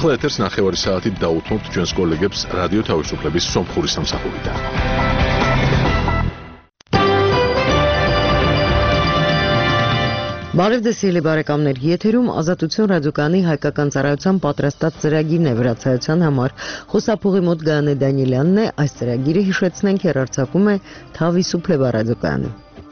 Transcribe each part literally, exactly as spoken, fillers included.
ახლა ეთერს ნახევარი საათით დაუთმობთ ჩვენს კოლეგებს რადიო თავისუფლების სომხური სამსახურიდან. Բարևձեզ բարեկամներ, եթերում Ազատություն ռադիոկայանի հայկական ծառայության պատրաստած ծրագիրն է վրացայության համար։ Խոսափողի մոտ Գայանե Դանիելյանն է, այս ծրագիրը հիշեցնենք հեռարձակում է Թավիսուփլեբա ռադիոկայանը։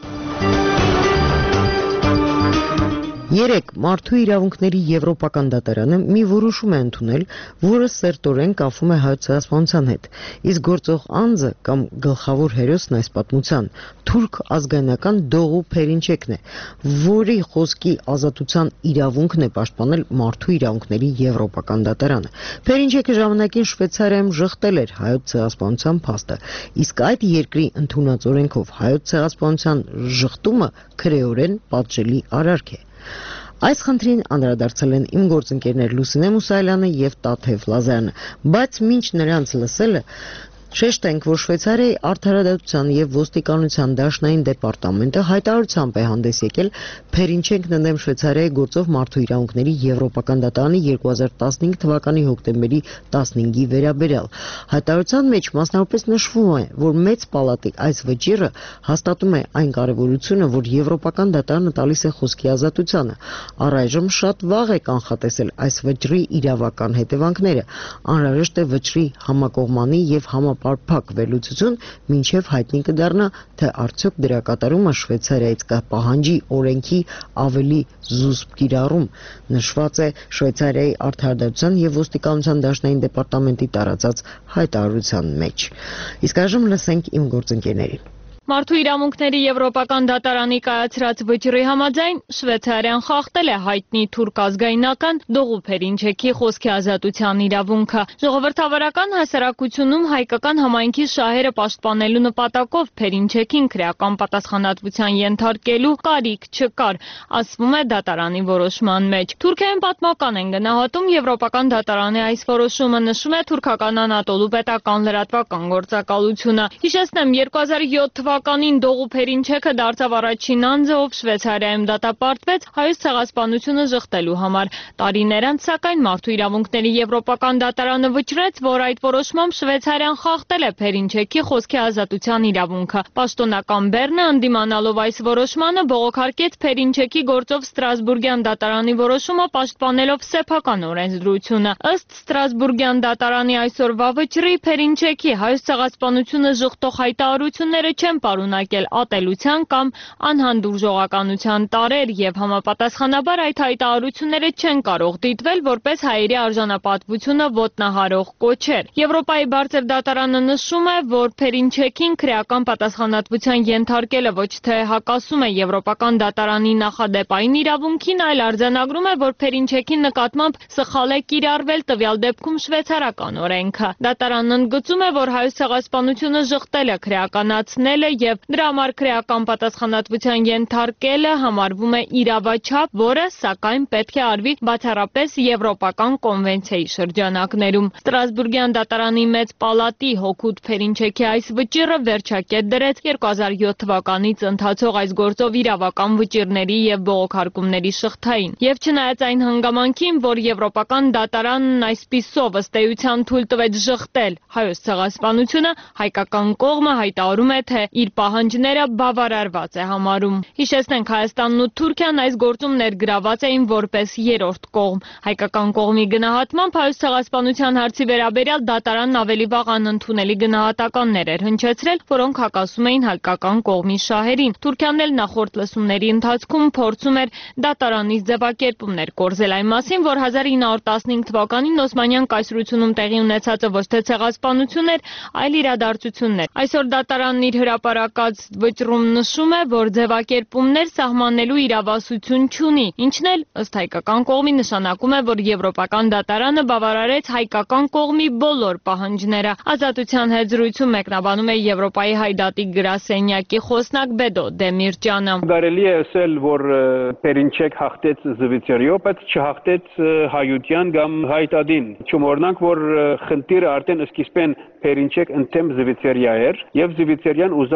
Երեք մարդու իրավունքների եվրոպական դատարանը մի որոշում է ընդունել, որը սերտորեն կապվում է հայոց ցեղասպանության հետ։ Իսկ գործող անձը կամ գլխավոր հերոսն այս պատմության թուրք ազգայնական Դողու Փերինչեկն է, որի խոսքի ազատության իրավունքն է պաշտպանել մարդու իրավունքների եվրոպական դատարանը։ Փերինչեկը ժամանակին Շվեյցարիայում ժխտել էր հայոց ցեղասպանության փաստը, իսկ այդ երկրի ընդունած օրենքով հայոց ցեղասպանության ժխտումը քրեորեն պատժելի արարք է։ Այս խնդրին անդրադարձել են իմ գործընկերներ Լուսինե Մուսայելյանը եւ Տաթև Լազարյանը, բայց մինչ նրանց լսելը շեշտենք, որ Շվեյցարիայի արդարադատության եւ ոստիկանության դաշնային դեպարտամենտը հայտարարությամբ է հանդես եկել Փերինչեկն ընդդեմ Շվեյցարիայի գործով մարդու իրավունքների եվրոպական դատարանի երկու հազար տասնհինգ թվականի հոկտեմբերի տասնհինգի վերաբերյալ։ Հայտարարության մեջ մասնավորապես նշվում է, որ մեծ պալատի այս վճիռը հաստատում է այն կարևորությունը, որ եվրոպական դատարանը տալիս է խոսքի ազատությանը։ Առայժմ շատ վաղ է կանխատեսել այս վճռի իրավական հետևանքները։ Անհրաժեշտ է վճռի համակողմանի եւ համա Պարփակ վերլուծություն, մինչև հայտնի կդառնա, թե արդյոք դրա կատարումը Շվեյցարիայից կպահանջի օրենքի ավելի զուսպ կիրառում, նշված է Շվեյցարիայի արդարադատության եւ ոստիկանության դաշնային դեպարտամենտի տարածած հայտարարության մեջ։ Իսկ այժմ լսենք իմ գործընկերներին։ Մարդու իրավունքների եվրոպական դատարանի կայացրած վճռի համաձայն Շվեյցարիան խախտել է հայտնի թուրք ազգայնական Դողու Փերինչեկի խոսքի ազատության իրավունքը։ Ժողովրդավարական հասարակությունում հայկական համայնքի շահերը պաշտպանելու նպատակով Փերինչեկին քրեական պատասխանատվության ենթարկելու կարիք չկար, ասվում է դատարանի որոշման մեջ։ Թուրքիայում պատմական են գնահատում եվրոպական դատարանի այս որոշումը, նշում է թուրքական Անատոլու պետական լրատվական գործակալությունը։ Հիշեցնեմ, երկու հազար յոթ թվականին Դողու Փերինչեկը դարձավ առաջին անձը, ով Շվեյցարիայում դատապարտվեց հայոց ցեղասպանությունը ժխտելու համար։ Տարիներ անց, սակայն մարդու իրավունքների եվրոպական դատարանը վճռեց, որ այդ որոշմամբ Շվեյցարիան խախտել է Փերինչեկի խոսքի ազատության իրավունքը։ Պաշտոնական Բեռնը, ընդդիմանալով այս որոշմանը, բողոքարկեց Փերինչեկի գործով Ստրասբուրգյան դատարանի որոշումը, պաշտպանելով սեփական օրենսդրությունը։ Ըստ Ստրասբուրգյան դատարանի այսօրվա վճռի, Փերինչեկի հայոց ցեղասպանությունը ժխտող հայտարարությունները չեն պարունակել ատելության կամ անհանդուրժողականության տարրեր եւ համապատասխանաբար այդ հայտարարությունները չեն կարող դիտվել որպես հայերի արժանապատվությունը ոտնահարող կոչեր։ Եվրոպայի բարձր դատարանը նշում է, որ Փերինչեկին քրեական պատասխանատվության ենթարկելը ոչ թե հակասում է եվրոպական դատարանի նախադեպային իրավունքին, այլ արձանագրում է, որ Փերինչեկի նկատմամբ սխալ է կիրառվել տվյալ դեպքում շվեյցարական օրենքը։ Դատարանն ընդգծում է, որ հայոց ցեղասպանությունը ժխտել է քրեականացնել եւ դրա համար քրեական պատասխանատվության ենթարկելը համարվում է իրավաչափ, որը սակայն պետք է արվի բացառապես եվրոպական կոնվենցիայի շրջանակներում։ Ստրասբուրգյան դատարանի մեծ պալատի հօգուտ Փերինչեկի այս վճիռը վերջակետ դրեց երկու հազար յոթ թվականից ընթացող այս գործով իրավական վճիռների եւ բողոքարկումների շղթային։ Եվ չնայած այն հանգամանքին, որ եվրոպական դատարանն այսպիսով ըստ էության թույլ տվեց ժխտել հայոց ցեղասպանությունը, հայկական կողմը հայտարարում է, թե իր պահանջները բավարարված է համարում։ Հիշեցնենք, Հայաստանն ու Թուրքիան այս գործում ներգրաված էին որպես երրորդ կողմ։ Հայկական կողմի գնահատմամբ հայոց ցեղասպանության հարցի վերաբերյալ դատարանն ավելի վաղ անընդունելի գնահատականներ էր հնչեցրել, որոնք հակասում էին հայկական կողմի շահերին։ Թուրքիան էլ նախորդ լսումների ընթացքում փորձում էր դատարանից ձևակերպումներ կորզել այն մասին, որ հազար ինը հարյուր տասնհինգ թվականին Օսմանյան կայսրությունում տեղի ունեցածը ոչ թե ցեղասպանություն էր, այլ իրադարձություններ։ Այսօր դատարանն իր հրապարակած վճռում նշում է, որ ձևակերպումներ սահմանելու իրավասություն չունի, ինչն էլ ըստ հայկական կողմի նշանակում է, որ եվրոպական դատարանը բավարարեց հայկական կողմի բոլոր պահանջները։ Ազատության հետ զրույցում մեկնաբանում է Եվրոպայի հայդատի գրասենյակի խոսնակ Բեդո Դեմիրճյանը։ Կարելի է ասել, որ Փերինչեկ հաղթեց Զվիցերիո, բայց չհաղթեց հայության կամ հայդատին։ Չմոռնանք, որ խնդիրը արդեն սկիզբեն Փերինչեկ ընդդեմ Զվիցերիա էր, եւ Զվիցերիան ուզած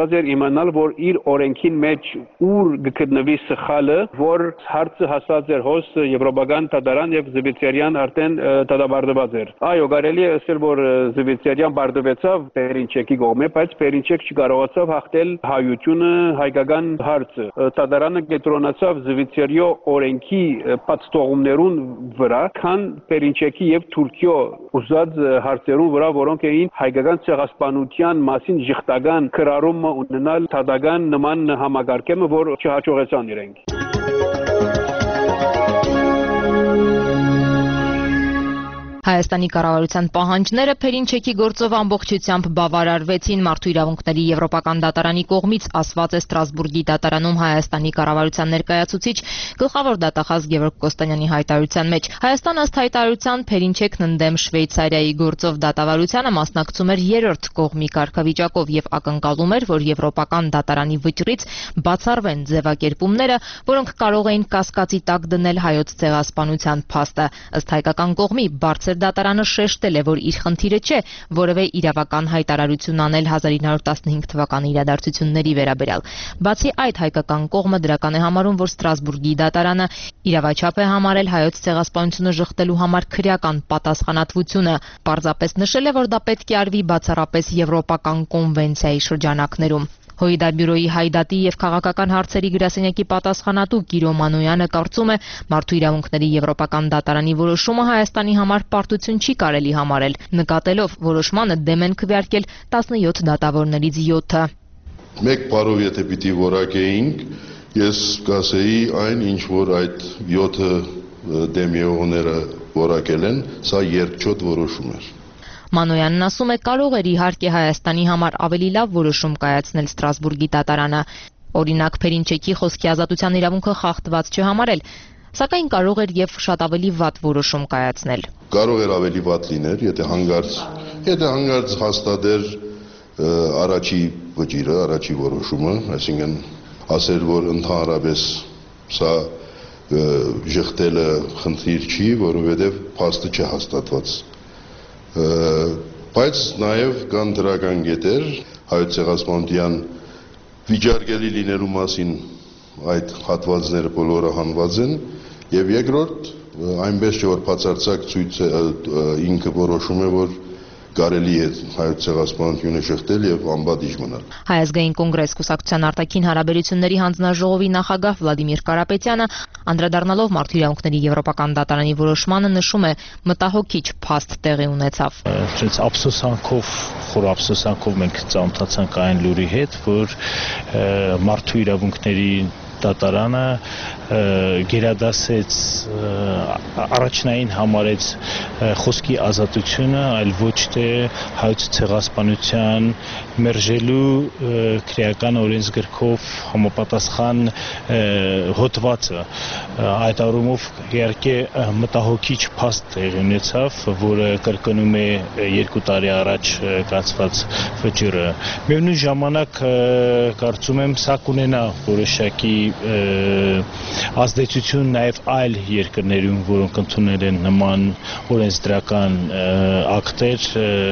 ուզած էր իմանալ, որ իր օրենքին մեջ ուր գտնվի սխալը, որ հարցը հասած էր հոս եվրոպական դատարան եւ Զվիցերիան արդեն դատաբարդված էր։ Այո, կարելի է ասել, որ Զվիցերիան բարդվեցավ Պերինչեկի կողմէ, բայց Պերինչեկ չկարողացավ հաղթել հայությունը, հայկական հարցը։ Դատարանը կենտրոնացավ Զվիցերիո օրենքի պատստողումներուն վրա, քան Պերինչեկի եւ Թուրքիո ուզած հարցերուն վրա, որոնք էին հայկական ցեղասպանության մասին ժխտական քրարումը ունենալ թադական նման համագարկեմը, որ չհաջողեցան իրենք։ Հայաստանի կառավարության պահանջները Պերինչեկի գործով ամբողջությամբ բավարարվեցին Մարդու իրավունքների Եվրոպական դատարանի կողմից, ասված է Ստրասբուրգի դատարանում Հայաստանի կառավարության ներկայացուցիչ գլխավոր դատախազ Գևորգ Կոստանյանի հայտարարության մեջ։ Հայաստանը ըստ հայտարարության Պերինչեկն ընդդեմ Շվեյցարիայի գործով դատավարությանը մասնակցում էր երրորդ կողմի կարգավիճակով եւ ակնկալում էր, որ Եվրոպական դատարանի վճռից բացառվեն ձևակերպումները, որոնք կարող էին կասկածի տակ դնել հայոց ցեղասպանության փաստը։ Ըստ հայկական կողմի բարձր դատարանը շեշտել է, որ իր խնդիրը չէ որևէ իրավական հայտարարություն անել հազար ինը հարյուր տասնհինգ թվականի իրադարձությունների վերաբերյալ։ Բացի այդ, հայկական կողմը դրական է համարում, որ Ստրասբուրգի դատարանը իրավաչափ է համարել հայոց ցեղասպանությունը ժխտելու համար քրեական պատասխանատվությունը։ Պարզապես նշել է, որ դա պետք է արվի բացառապես Եվրոպական կոնվենցիայի շրջանակներում։ Հոիդար բյուրոյի հայդատի եւ քաղաքական հարցերի գրասենյակի պատասխանատու Կիրո Մանոյանը կարծում է, Մարդու իրավունքների Եվրոպական դատարանի որոշումը Հայաստանի համար պարտություն չի կարելի համարել, նկատելով որոշմանը դեմ են քվեարկել տասնյոթ դատավորներից յոթը։ Մեկ բառով եթե պիտի որակեինք, ես կասեի այն, ինչ որ այդ յոթը դեմ եղողները որակել են, սա երկչոտ որոշում էր։ Մանոյանն ասում է, կարող էր իհարկե Հայաստանի համար ավելի լավ որոշում կայացնել Ստրասբուրգի դատարանը, օրինակ Պերինչեկի խոսքի ազատության իրավունքը խախտված չհամարել, սակայն կարող էր եւ շատ ավելի վատ որոշում կայացնել։ Կարող էր ավելի վատ լիներ, եթե հանգարց, եթե հանգարց հաստատեր առաջի վճիրը, առաջի որոշումը, այսինքն ասեր, որ ընդհանրապես սա ժխտելը խնդիր չի, որովհետեւ փաստը չհաստատված։ Բայց նաև կան դրական կետեր հայոց ցեղասպանության վիճարկելի լինելու մասին այդ հատվածները բոլորը հանված են եւ երկրորդ այնպես չէ որ բացարձակ ցույց ինքը որոշում է որ կարելի է հայոց ցեղասպանությունը շղթել եւ անբադիժ մնալ։ Հայ ազգային կոնգրես կուսակցության արտաքին հարաբերությունների հանձնաժողովի նախագահ Վլադիմիր Կարապետյանը անդրադառնալով Մարդու իրավունքների Եվրոպական դատարանի որոշմանը նշում է մտահոգիչ փաստ տեղի ունեցավ։ Այսպես ափսոսանքով, խոր ափսոսանքով մենք ծանոթացանք այն լուրի հետ, որ Մարդու իրավունքների դատարանը գերադասեց առաջնային համարեց խոսքի ազատությունը, այլ ոչ թե հայոց ցեղասպանության մերժելու քրեական օրենսգրքով համապատասխան հոդվածը։ Այդ առումով իհարկե մտահոգիչ փաստ տեղի ունեցավ, որը կրկնում է երկու տարի առաջ կացված վճիռը։ Միևնույն ժամանակ կարծում եմ սա կունենա որոշակի ազդեցություն նաև այլ երկրներում, որոնք ընդունել են նման օրենսդրական ակտեր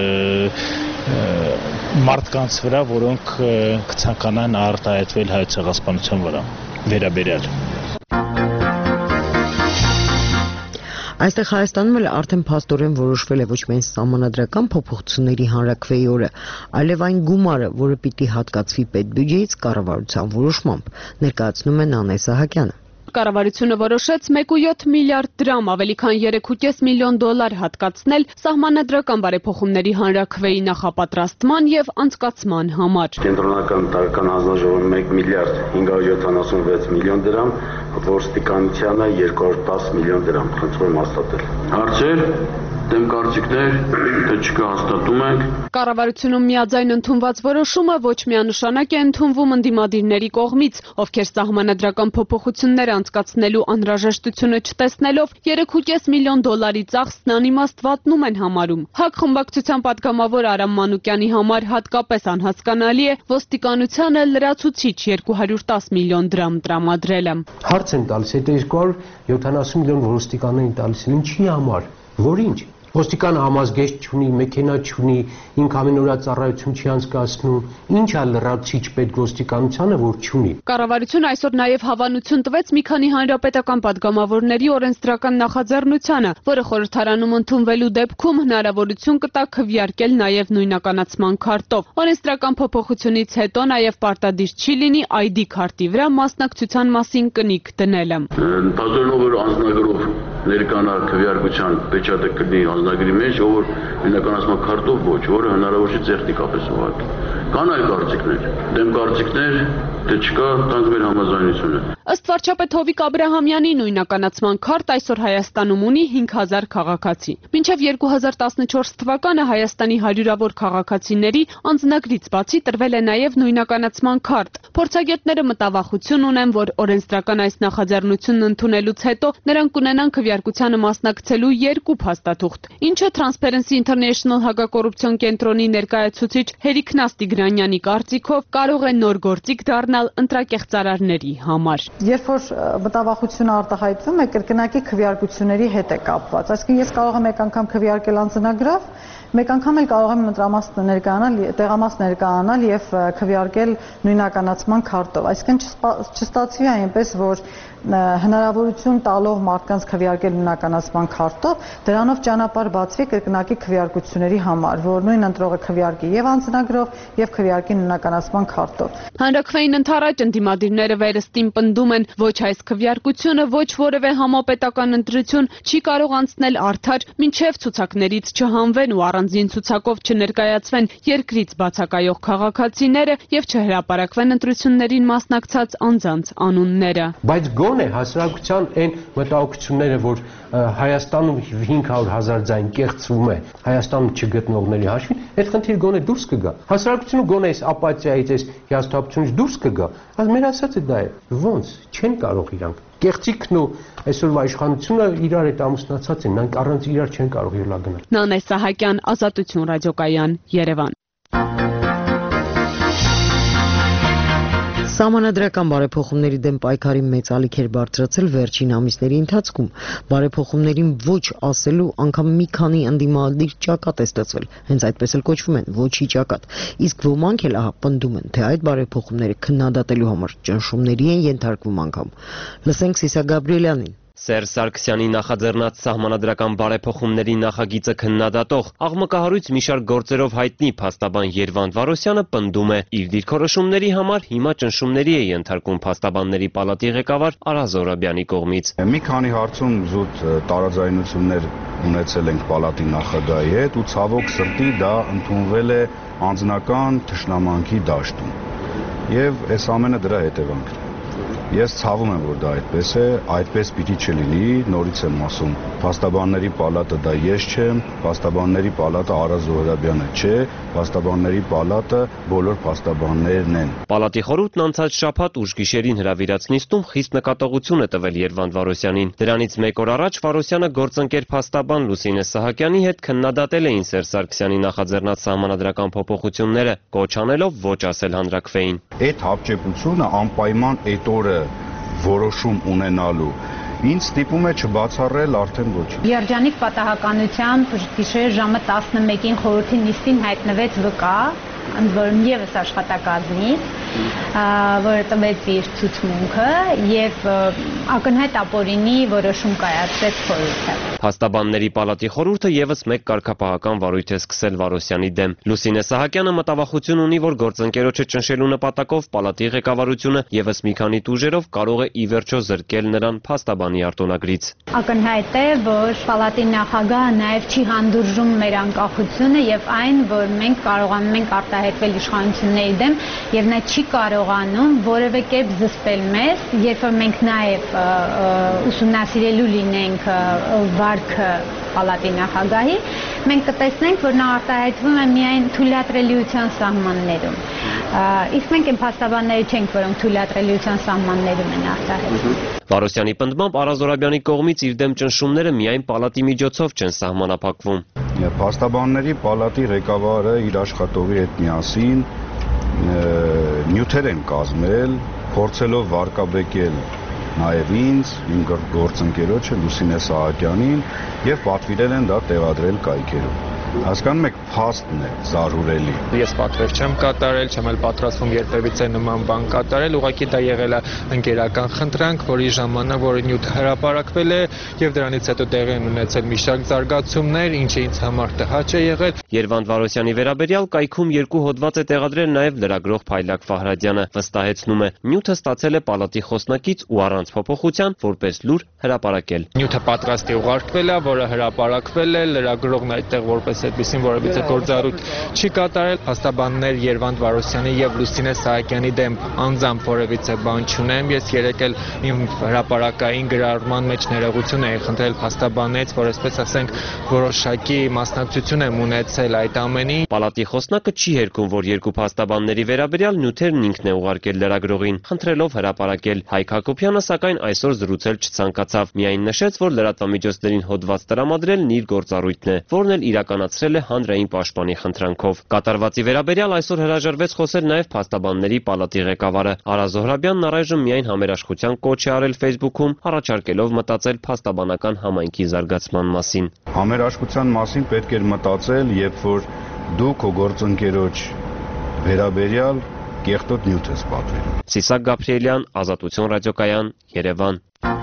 մարդկանց վրա, որոնք կցանկանան արտահայտվել հայոց ցեղասպանության վրա վերաբերյալ։ Այստեղ Հայաստանում էլ արդեն փաստորեն որոշվել է ոչ միայն սահմանադրական փոփոխությունների հանրաքվեի օրը, այլև այն գումարը, որը պիտի հատկացվի պետբյուջեից կառավարության որոշմամբ, ներկայացնում է Նանե Սահակյանը։ Կառավարությունը որոշեց մեկ կόμμα յոթ միլիարդ դրամ, ավելի քան երեք կόμma պենս միլիոն դոլար հատկացնել սահմանադրական բարեփոխումների հանրաքվեի նախապատրաստման եւ անցկացման համար։ Կենտրոնական տարեկան հանձնաժողովը մեկ միլիարդ հինգ հարյուր յոթանասունվեց միլիոն դրամ, ոստիկանությանը երկու հարյուր տասը միլիոն դրամ, խնդրում եմ հաստատել։ Հարցեր դեմ կարծիքներ, թե չկա հաստատում ենք։ Կառավարությունում միաձայն ընդունված որոշումը ոչ միանշանակ է ընդունվում ընդդիմադիրների կողմից, ովքեր սահմանադրական փոփոխություններ անցկացնելու անհրաժեշտությունը չտեսնելով երեք կόμμα պենս միլիոն դոլարի ծախսն անիմաստ վատնում են համարում։ ՀԱԿ խմբակցության պատգամավոր Արամ Մանուկյանի համար հատկապես անհասկանալի է ոստիկանությանը լրացուցիչ երկու հարյուր տասը միլիոն դրամ տրամադրելը։ Հարց են տալիս, եթե երկու հարյուր յոթանասուն միլիոն ոստիկաններին տալիս են ինչի համար, որ ինչ։ Ոստիկանը համազգեստ չունի, մեքենա չունի, ինքը ամեն օր ծառայություն չի անցկացնում, ինչ է լրացիչ պետք ոստիկանությանը, որ չունի։ Կառավարությունը այսօր նաև հավանություն տվեց մի քանի հանրապետական падգամավորների օրենսդրական նախաձեռնությանը, որը խորհրդարանում ընդունվելու դեպքում հնարավորություն կտա քվեարկել նաև նույնականացման քարտով։ Օրենսդրական փոփոխությունից հետո նաև պարտադիր չի լինի այ դի քարտի վրա մասնակցության մասին կնիկ դնելը։ Ընդհանրով որ անձնագրով ներկանա քվեարկության պեչատը կդնի անձնագրի մեջ, ով նույնականացման քարտով ոչ, որը հնարավոր չի տեխնիկապես ուղղակի։ Կան այլ կարծիքներ, դեմ կարծիքներ, թե չկա, տանք մեր համաձայնությունը։ Ըստ վարչապետ Հովիկ Աբրահամյանի նույնականացման քարտ այսօր Հայաստանում ունի հինգ հազար քաղաքացի։ Մինչև երկու հազար տասնչորս թվականը Հայաստանի հարյուրավոր քաղաքացիների անձնագրից բացի տրվել է նաև նույնականացման քարտ։ Փորձագետները մտավախություն ունեն, որ օրենսդրական այս նախաձեռնությունն ընդունելուց հետո նրանք կունենան քվեարկությանը մասնակցելու երկու փաստաթուղթ, ինչը Transparency International հակակոռուպցիոն կենտրոնի ներկայացուցիչ Հերիկ Նաստիգրանյանի կարծիքով կարող է նոր գործիք դառնալ ընտրակեղծարարների համար։ Երբ որ մտավախությունը արտահայտվում է, կրկնակի քվեարկությունների հետ է կապված։ Այսինքն ես կարող եմ մեկ անգամ քվեարկել անձնագրով, մեկ անգամ էլ կարող եմ ընտրամաս ներկայանալ, տեղամաս ներկայանալ եւ քվեարկել նույնականացման քարտով։ Այսինքն չստացվի այնպես, որ հնարավորություն տալով մարդկանց քվեարկել նույնականացման քարտով, դրանով ճանապարհ բացվի կրկնակի քվեարկությունների համար, որ նույն ընտրողը քվեարկի եւ անձնագրով եւ քվեարկի նույնականացման քարտով։ Հանրաքվեին ընթരാճ ընդդիմադիրները վերստին պնդում են, ոչ այս քվեարկությունը, ոչ որևէ համապետական ընտրություն չի կարող անցնել արդար, մինչև ցուցակներից չհանվեն ու առանձին ցուցակով չներկայացվեն երկրից բացակայող քաղաքացիները եւ չհրապարակվեն ընտրություններին մասնակցած անձանց անունները։ Բայց գոնե հասարակության այն մտահոգությունները, որ Հայաստանում հինգ հարյուր հազար ձայն կեղծվում է Հայաստանում չգտնողների հաշվին, այդ խնդիրը գոնե դուրս կգա։ Հասարակությունը գոնե այս ապաթիայից, այս հիասթափությունից դուրս կգա։ Մեր ասածը դա է։ Ոնց չեն կարող իրանք։ Կեղծիքն ու այսօրվա իշխանությունը իրար հետ ամուսնացած են, նրանք առանց իրար չեն կարող ելա գնալ։ Նանե Սահակյան, Ազատություն ռադիոկայան, Երևան։ Սահմանադրական բարեփոխումների դեմ պայքարի մեծ ալիք էր բարձրացել վերջին ամիսների ընթացքում։ Բարեփոխումներին ոչ ասելու անգամ մի քանի ընդդիմադիր ճակատ է ստացվել, հենց այդպես էլ կոչվում են ոչի ճակատ։ Իսկ ոմանք էլ ահա պնդում են, թե այդ բարեփոխումները քննադատելու համար ճնշումների են ենթարկվում անգամ։ Լսենք Սիսա Գաբրիելյանին։ Սերժ Սարգսյանի նախաձեռնած սահմանադրական բարեփոխումների նախագիծը քննադատող աղմկահարույց մի շարք գործերով հայտնի փաստաբան Երվանդ Վարոսյանը պնդում է, իր դիրքորոշումների համար հիմա ճնշումների է ենթարկվում փաստաբանների պալատի ղեկավար Արա Զոհրաբյանի կողմից։ Մի քանի հարցում զուտ տարաձայնություններ ունեցել ենք պալատի նախագահի հետ ու ցավոք սրտի դա ընդունվել է անձնական թշնամանքի դաշտում։ Եվ այս ամենը դրա հետևանքն է։ Ես ցավում եմ, որ դա այդպես է, այդպես պիտի չլինի, նորից եմ ասում, փաստաբանների պալատը դա ես չեմ, փաստաբանների պալատը Արա Զոհրաբյանը չէ, փաստաբանների պալատը բոլոր փաստաբաններն են։ Պալատի խորհուրդն անցած շաբաթ ուշ գիշերին հրավիրած նիստում խիստ նկատողություն է տվել Երվանդ Վարոսյանին։ Դրանից մեկ օր առաջ Վարոսյանը գործընկեր փաստաբան Լուսինե Սահակյանի հետ քննադատել էին Սերժ Սարգսյանի նախաձեռնած սահմանադրական փոփոխությունները, կոչ անելով ոչ ասել հանրաքվեին։ Այդ հապճեպությունը անպայման այդ օրը որոշում ունենալու ինձ ստիպում է չբացառել արդեն ոչինչ։ Երջանիկ պատահականությամբ գիշեր ժամը տասնմեկին խորհրդի նիստին հայտնվեց վկա, ընդ որում եւս աշխատակազմից, որը տվեց իր ցուցմունքը եւ ակնհայտ ապօրինի որոշում կայացրեց խորհուրդը։ Փաստաբանների պալատի խորհուրդը եւս մեկ կարգապահական վարույթ է սկսել Վարոսյանի դեմ։ Լուսինե Սահակյանը մտավախություն ունի, որ գործընկերոջը ճնշելու նպատակով պալատի ղեկավարությունը եւս մի քանի տուժերով կարող է ի վերջո զրկել նրան փաստաբանի արտոնագրից։ Ակնհայտ է, որ պալատի նախագահը նաեւ չի հանդուրժում մեր անկախությունը եւ այն, որ մենք կարողանում ենք արտահայտվել իշխանությունների դեմ եւ նա չի կարողանում որևէ կերպ զսպել մեզ, երբ որ մենք նաեւ ուսումնասիրելու լինենք վարքը պալատի նախագահի, մենք կտեսնենք, որ նա արտահայտվում է միայն թույլատրելիության սահմաններում։ Իսկ մենք այն փաստաբանները չենք, որոնք թույլատրելիության սահմաններում են արտահայտվում։ Վարոսյանի պնդմամբ Արա Զոհրաբյանի կողմից իր դեմ ճնշումները միայն պալատի միջոցով չեն սահմանափակվում։ Փաստաբանների պալատի ղեկավարը իր աշխատողի հետ միասին նյութեր են կազմել, փորձելով վարկաբեկել նաև ինձ, իմ գործընկերոջը Լուսինե Սահակյանին եւ պատվիրել են դա տեղադրել կայքերում։ Հասկանում եք, փաստն է զարհուրելի։ Ես պատվեր չեմ կատարել, չեմ էլ պատրաստվում երբևիցե նման բան կատարել, ուղղակի դա եղել է ընկերական խնդրանք, որի ժամանակ որը նյութը հրապարակվել է եւ դրանից հետո տեղի են ունեցել մի շարք զարգացումներ, ինչը ինձ համար տհաճ է եղել։ Երվանդ Վարոսյանի վերաբերյալ կայքում երկու հոդված է տեղադրել նաև լրագրող Փայլակ Ֆահրադյանը, վստահեցնում է, նյութը ստացել է պալատի խոսնակից ու առանց փոփոխության, որպես լուր հրապարակել։ Նյութը պատրաստի ուղարկվել է, որը հրապարակվել է, լրագրողն այդտեղ որպես այդպեսին որևիցե գործառույթ չի կատարել, փաստաբաններ Երվանդ Վարոսյանի եւ Լուսինե Սահակյանի դեմ անձամբ որևիցե բան չունեմ, ես երեկ էլ իմ հրապարակային գրառման մեջ ներողություն էի խնդրել փաստաբաններից, որ այսպես ասենք որոշակի մասնակցություն եմ ունեցել այդ ամենին։ Պալատի խոսնակը չի հերքում, որ երկու փաստաբանների վերաբերյալ նյութերն ինքն է ուղարկել լրագրողին, խնդրելով հրապարակել։ Հայկ Հակոբյանը սակայն այսօր զրուցել չցանկացավ, միայն նշեց, որ լրատվամիջոցներին հոդված տրամադրելն իր գործառույթն է, որն էլ իրականացրել է հանրային պաշտպանի խնդրանքով։ Կատարվածի վերաբերյալ այսօր հրաժարվեց խոսել նաև փաստաբանների պալատի ղեկավարը։ Արա Զոհրաբյանն առայժմ միայն համերաշխության կոչ է արել Facebook-ում, առաջարկելով մտածել փաստաբանական համայնքի զարգացման մասին։ Համերաշխության մասին պետք էր մտածել, երբ որ դու քո գործընկերոջ վերաբերյալ կեղտոտ նյութ ես պատվիրում։ Սիսակ Գաբրիելյան, Ազատություն ռադիոկայան, Երևան։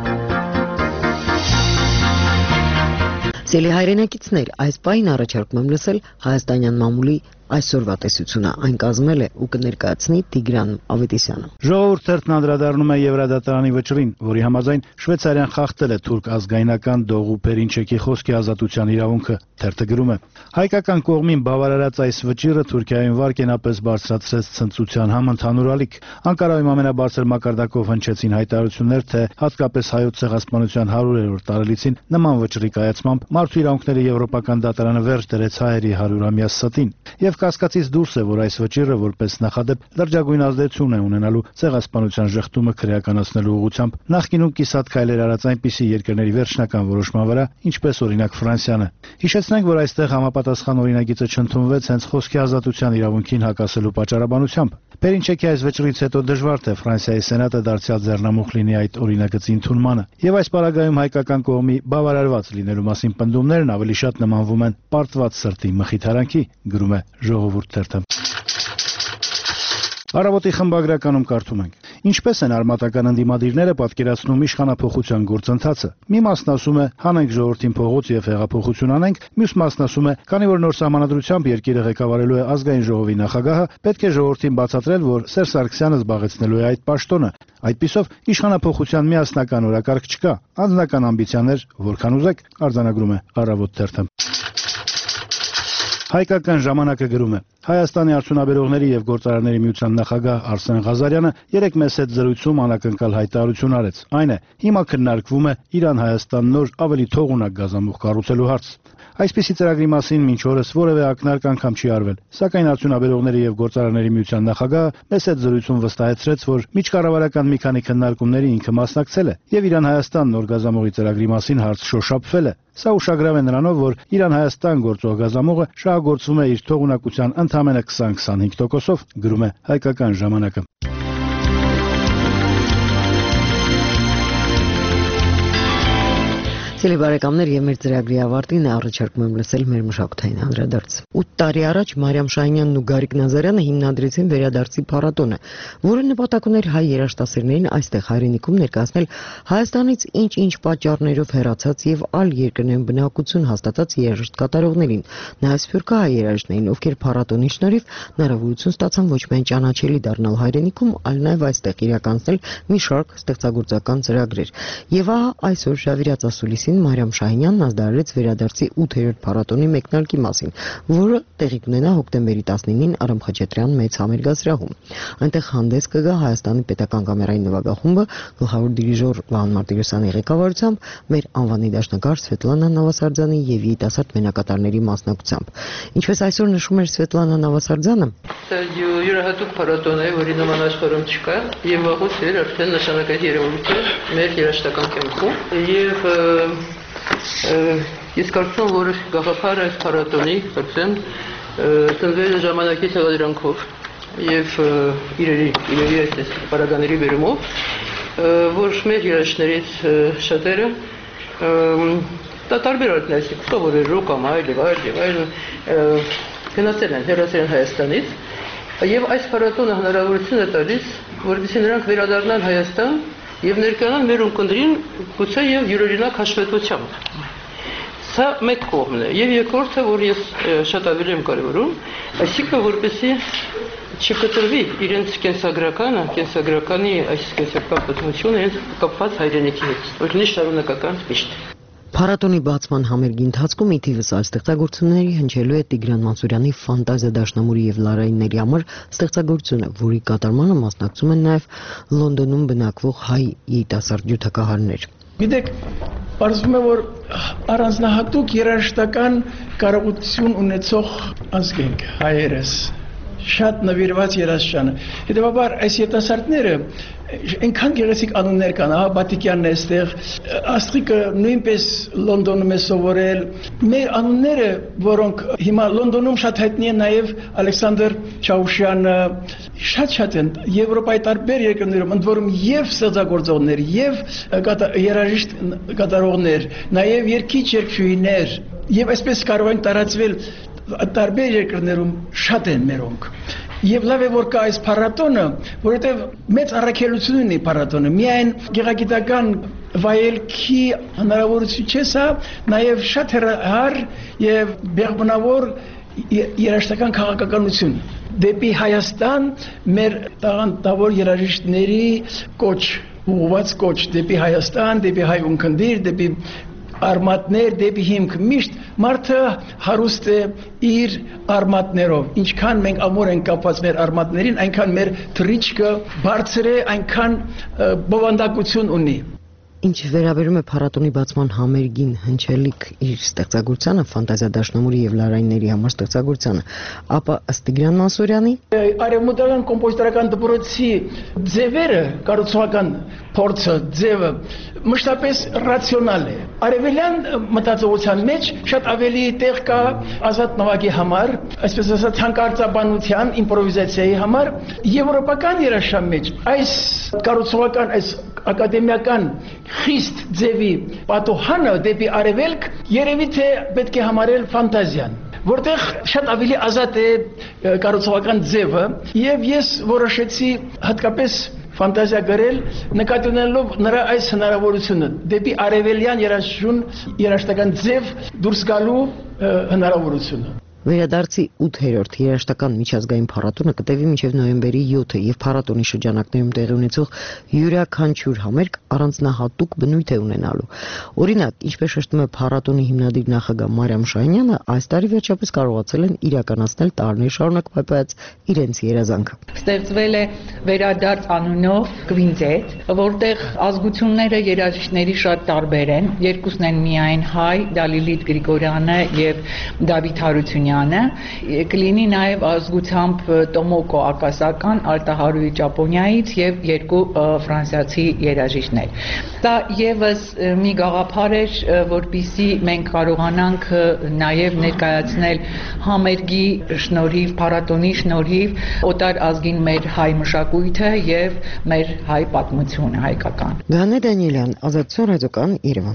Սիրելի հայրենակիցներ, այս պահին առաջարկում եմ լսել հայաստանյան մամուլի այսօրվա տեսությունը, այն կազմել է ու կներկայացնի Տիգրան Ավետիսյանը։ Ժողովուրդ թերթն անդրադառնում է Եվրադատարանի վճռին, որի համաձայն Շվեյցարիան խախտել է թուրք ազգայնական Դողու Փերինչեկի խոսքի ազատության իրավունքը։ Թերթը գրում է. հայկական կողմին բավարարած այս վճիռը Թուրքիայում վարկենապես բարձրացրեց ցնծության համընդհանուր ալիք։ Անկարայում ամենաբարձր մակարդակով հնչեցին հայտարարություններ, թե հատկապես հայոց ցեղասպանության հարյուրերորդ տարելիցին նման վճռի կայացմամբ մարդու իրավունքների եվրոպական դատարանը վերջ դրեց հայերի հարյուրամյա ստին։ Եվ կասկածից դուրս է, որ այս վճիռը որպես նախադեպ լրջագույն ազդեցություն է ունենալու ցեղասպանության ժխտումը քրեականացնելու ուղղությամբ նախկինում կիսատ քայլեր արած այնպիսի երկրների վերջնական որոշման վրա, ինչպես օրինակ Ֆրանսիան է։ Հիշեցնենք, որ այստեղ համապատասխան օրինագիծը չընդունվեց հենց խոսքի ազատության իրավունքին հակասելու պատճառաբանությամբ։ Փերինչեկի այս վճռից հետո դժվար թե Ֆրանսիայի սենատը դարձյալ ձեռնամուխ լինի այդ օրինագծի ընդունմանը։ Եվ այս պարագայում հայկական կողմի բավարարված լինելու մասին պնդումներն ավելի շատ նմանվում են պարտված սրտի մխիթարանքի, գրում է Ժողովուրդ թերթը։ Առավոտի խմբագրականում կարդում ենք. Ինչպես են արմատական ընդդիմադիրները պատկերացնում իշխանափոխության գործընթացը։ Մի մասն ասում է հանենք ժողովրդին փողոց եւ հեղափոխություն անենք, մյուս մասն ասում է քանի որ նոր սահմանադրությամբ երկիրը ղեկավարելու է ազգային ժողովի նախագահը, պետք է ժողովրդին բացատրել, որ Սերժ Սարգսյանը զբաղեցնելու է այդ պաշտոնը։ Այդպիսով իշխանափոխության միասնական օրակարգ չկա, անձնական ամբիցիաներ որքան ուզեք, արձանագրում է Առավոտ թերթը։ Հայկական ժամանակը գրում է. Հայաստանի արդյունաբերողների եւ գործարանների միության նախագահ Արսեն Ղազարյանը երեկ մեծ հետ զրույցում անակնկալ հայտարարություն արեց։ Այն է, հիմա քննարկվում է Իրան-Հայաստան նոր ավելի թողունակ գազամուղ կառուցելու հարց։ Այսպիսի ծրագրի մասին մինչ օրս որևէ ակնարկ անգամ չի արվել, սակայն արդյունաբերողների եւ գործարանների միության նախագահը մեծ հետ զրույցում վստահեցրեց, որ միջկառավարական մի քանի քննարկումների ինքը մասնակցել է եւ Իրան-Հայաստան նոր գազամուղի ծրագրի մասին հարց շոշափվել է։ Սա ուշագրավ է նրանով, որ Իրան-Հայաստան գործող գազամուղը շահագործվում է իր թողունակության ընդամենը քսան-քսանհինգ տոկոսով, գրում է Հայկական ժամանակը։ Սիրելի բարեկամներ, եւ մեր ծրագրի ավարտին առաջարկում եմ լսել մեր մշակութային անդրադարձ։ ութ տարի առաջ Մարիամ Շահինյանն ու Գարիկ Նազարյանը հիմնադրեցին Վերադարձի փառատոնը, որը նպատակ ուներ հայ երաժշտասերներին այստեղ հայրենիքում ներկայացնել Հայաստանից ինչ-ինչ պատճառներով հեռացած եւ այլ երկրներում բնակություն հաստատած երաժշտ կատարողներին, նաեւ սփյուռքահայ երաժիշտներին, ովքեր փառատոնի շնորհիվ հնարավորություն ստացան ոչ միայն ճանաչելի դառնալ հայրենիքում, այլ նաեւ այստեղ իրականացնել մի շարք ստեղծագործական ծրագրեր։ Եվ ահա այսօր Շավիրած ասուլիսի Մարիամ Շահինյանն ազդարարեց Վերադարձի ութերորդ փառատոնի մեկնարկի մասին, որը տեղի կունենա հոկտեմբերի տասնինին Արամ Խաչատրյան մեծ համերգասրահում։ Այնտեղ հանդես կգա Հայաստանի պետական կամերային նվագախումբը գլխավոր դիրիժոր Վահան Մարտիրոսյանի ղեկավարությամբ, մեր անվանի դաշնակահար Սվետլանա Նավասարդյանի եւ երիտասարդ մենակատարների մասնակցությամբ։ Ինչպես այսօր նշում էր Սվետլանա Նավասարդյանը, յուրահատուկ փառատոն է, որի նման աշխարհում չկա, եւ վաղուց էր արդեն նշանակալի երևույթ մեր երաժշտական կյանքում եւ Ես կարծում եմ, որ գաղափարը այս փառատոնի կարծեմ տնվել է ժամանակի ցեղադրանքով եւ իրերի իրերի այս պարագաների վերումով որ մեր երեշներից շատերը դա տարբերորդ ներսի, кто որ ռոկամ այլ եւ այլ եւ այլ գնացել են հերոսերեն Հայաստանից եւ այս փառատոնը հնարավորություն է տալիս, որպեսզի նրանք վերադառնան Հայաստան եւ ներկայանան մեր ունկնդրին գուցե եւ յուրօրինակ հաշվետվությամբ։ Սա մեկ կողմն է եւ երկրորդը, որ ես շատ ավելի եմ կարևորում, այսինքն որպեսզի չկտրվի իրենց կենսագրականը, կենսագրականի այս կենսական պատմությունը հենց կապված հայրենիքի հետ, որ լինի շարունակական միշտ։ Փառատոնի բացման համերգի ընթացքում ի թիվս այլ ստեղծագործությունների հնչելու է Տիգրան Մանսուրյանի «Ֆանտազիա դաշնամուրի եւ Լարայինների համար» ստեղծագործությունը, որի կատարմանը մասնակցում են նաեւ Լոնդոնում բնակվող հայ երիտասարդ ջութակահարներ։ Գիտեք, պարզվում է, որ առանձնահատուկ երաժշտական կարողություն ունեցող ազգ ենք հայերս, շատ նվիրված երաժշտությանը։ Հետևաբար այս երիտասարդները այնքան գեղեցիկ անուններ կան, ահա Բատիկյանն է այստեղ, Աստղիկը նույնպես Լոնդոնում է սովորել։ Մեր անունները, որոնք հիմա Լոնդոնում շատ հայտնի են նաև Ալեքսանդր Չաուշյանը, շատ-շատ են Եվրոպայի տարբեր երկրներում, ընդ որում եւ ստեղծագործողներ, եւ երաժիշտ կատարողներ, նաև երգիչ երգչուհիներ, եւ այսպես կարող են տարածվել տարբեր երկրներում շատ են մերոնք։ Եվ լավ է որ կա այս փառատոնը, որովհետև մեծ առաքելություն ունի փառատոնը։ Միայն գեղագիտական վայելքի հնարավորություն չէ սա, նաև շատ հեռահար եւ բեղմնավոր երաժշտական քաղաքականություն։ Դեպի Հայաստան մեր տաղանդավոր երաժիշտների կոչ, ուղղված կոչ դեպի Հայաստան, դեպի հայ ունկնդիր, դեպի արմատներ, դեպի հիմք միշտ մարդը հարուստ է իր արմատներով։ Ինչքան մենք ամուր ենք կապված մեր արմատներին, այնքան մեր թռիչքը բարձր է, այնքան բովանդակություն ունի։ Ինչ վերաբերում է փառատոնի բացման համերգին հնչելիք իր ստեղծագործությանը, «Ֆանտազիա դաշնամուրի եւ Լարայինների համար» ստեղծագործությանը, ապա ըստ Տիգրան Մանսուրյանի արևմտական կոմպոզիտորական դպրոցի ձևերը, կառուցողական փորձը, ձևը մշտապես ռացիոնալ է։ Արևելյան մտածողության մեջ շատ ավելի տեղ կա ազատ նվագի համար, այսպես ասած ցանկարծաբանության, իմպրովիզացիայի համար, եվրոպական երաժշտության մեջ այս կառուցողական, այս ակադեմիական խիստ ձևի պատոհանը դեպի արևելք երևի թե պետք է համարել ֆանտազիան, որտեղ շատ ավելի ազատ է կառուցողական ձևը, եւ ես որոշեցի հատկապես ֆանտազիա գրել, նկատի ունենալով նրա այս հնարավորությունը դեպի արևելյան երաժշտություն, երաժշտական ձև դուրս գալու հնարավորությունը։ Վերադարձի ութերորդ երաժշտական միջազգային փառատոնը կտևի մինչև նոյեմբերի յոթը եւ փառատոնի շրջանակներում տեղի ունեցող յուրաքանչյուր համերգ առանձնահատուկ բնույթ է ունենալու։ Օրինակ, ինչպես շեշտում է փառատոնի հիմնադիր նախագահ Մարիամ Շահինյանը, այս տարի վերջապես կարողացել են իրականացնել տարիներ շարունակ պայպայած իրենց երազանքը։ Ստեղծվել է Վերադարձ անունով կվինտետ, որտեղ ազգությունները երաժիշտների շատ տարբեր են, երկուսն են միայն հայ, դա Լիլիթ Գրիգորյանը եւ Դավիթ Հարությունյանը, կլինի նաև ազգությամբ Տոմոկո Ակասական Արտահարուի Ճապոնիայից եւ երկու ֆրանսիացի երաժիշտներ։ Դա եւս մի գաղափար էր, որպեսզի մենք կարողանանք նաև ներկայացնել համերգի շնորհիվ, փառատոնի շնորհիվ օտար ազգին մեր հայ մշակույթը եւ մեր հայ պատմությունը հայկական։ Գանե Դանիելյան, Ազատություն ռադիոկան, Երևան։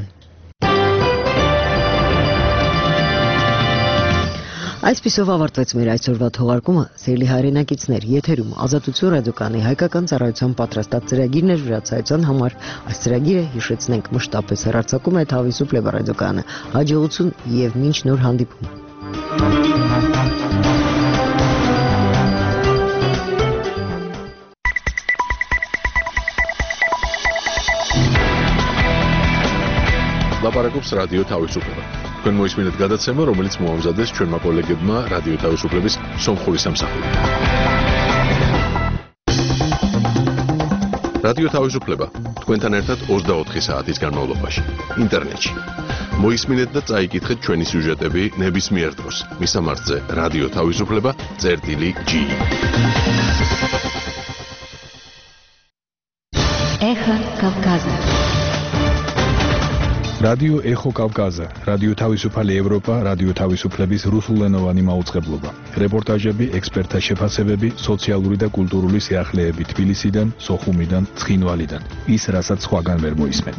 Այսպիսով ավարտվեց մեր այսօրվա թողարկումը, սիրելի հայրենակիցներ, եթերում Ազատություն ռադիոկանի հայկական ծառայության պատրաստած ծրագիրն էր վրացայության համար։ Այս ծրագիրը, հիշեցնենք, մշտապես հեռարձակում է Թավիսու Պլեբա ռադիոկայանը։ Հաջողություն եւ մինչ նոր հանդիպում։ Լապարակობს ռադիո Թավիսու Պլեբա։ Თქვენ მოისმინეთ გადაცემა, რომელიც მოამზადეს ჩვენმა კოლეგებმა რადიო თავისუფლების სომხური სამსახური. რადიო თავისუფლება თქვენთან ერთად ოცდაოთხი საათის განმავლობაში ინტერნეტში. მოისმინეთ და წაიკითხეთ ჩვენი სიუჟეტები ნებისმიერ დროს. მისამართზე რადიო თავისუფლება წერტილი ჯი. Эхо Кавказа. რადიო ეხო კავკაზა, რადიო თავისუფალი ევროპა, რადიო თავისუფლების რუსულენოვანი მაუწყებლობა. რეპორტაჟები, ექსპერტთა შეფასებები, სოციალური და კულტურული სიახლეები თბილისიდან, სოხუმიდან, ცხინვალიდან. ის, რასაც სხვაგან ვერ მოისმენთ.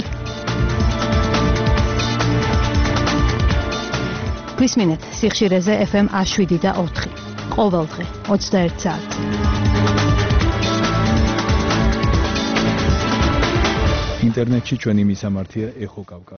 გვისმინეთ სიხშირეზე ეფ ემ ათს შვიდი და ოთხი. ყოველდღე ოცდაერთი საათი. ინტერნეტში ჩვენი მისამართია ეხო კავკაზა.